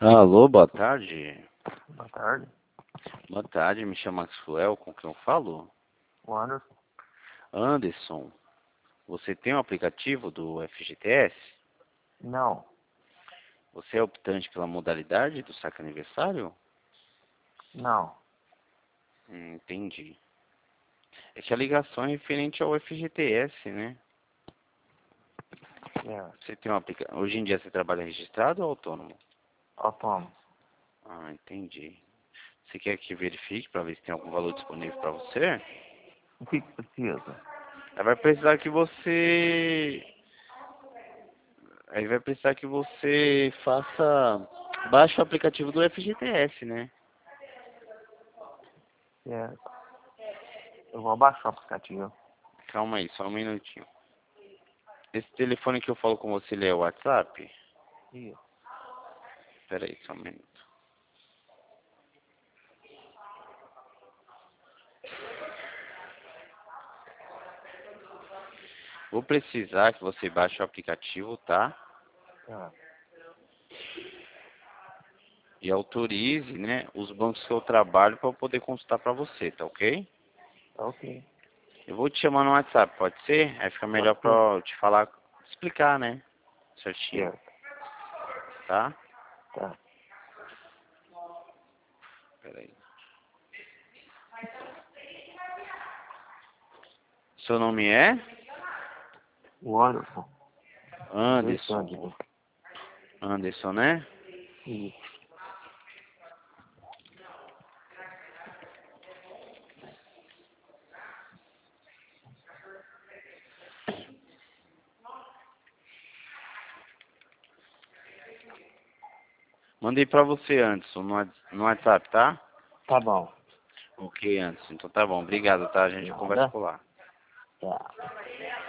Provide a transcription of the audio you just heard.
Alô, boa tarde. Boa tarde. Boa tarde, me chamo Maxwell, com quem eu falo? O Anderson? Anderson, você tem um aplicativo do FGTS? Não. Você é optante pela modalidade do saque aniversário? Não. Entendi. É que a ligação é referente ao FGTS, né? Você tem um aplicativo. Hoje em dia você trabalha registrado ou autônomo? Autônomo. Ah, entendi. Você quer que verifique para ver se tem algum valor disponível para você? O que precisa? Aí vai precisar que você Aí vai precisar que você baixe o aplicativo do FGTS, né? Certo. Eu vou baixar o aplicativo. Calma aí, só um minutinho. Esse telefone que eu falo com você, ele é o WhatsApp? Isso. Espera aí, só um minuto. Vou precisar que você baixe o aplicativo, tá? Certo. E autorize, né, os bancos que eu trabalho para eu poder consultar para você, tá ok? Tá ok. Eu vou te chamar no WhatsApp, pode ser? Aí fica melhor Pode para ser? eu te falar, explicar, né? Certinho, Certo. tá? Tá. Espera aí. Seu nome é? O Anderson? Anderson. Anderson, né? Isso. Mandei pra você, Anderson, no WhatsApp, tá? Tá bom. Ok, Anderson. Então tá bom. Obrigado, tá? A gente conversa Nada? por lá. Tá.